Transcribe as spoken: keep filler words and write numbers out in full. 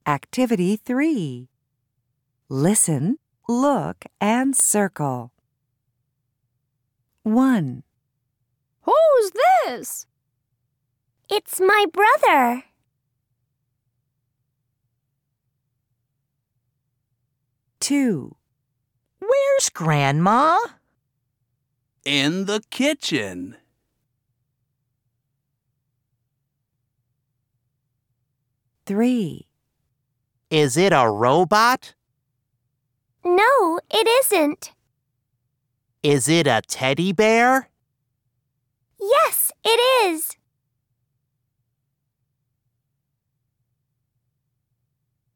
Activity three. Listen, look, and circle. one. Who's this? It's my brother. two. Where's Grandma? In the kitchen. three. Is it a robot? No, it isn't. Is it a teddy bear? Yes, it is.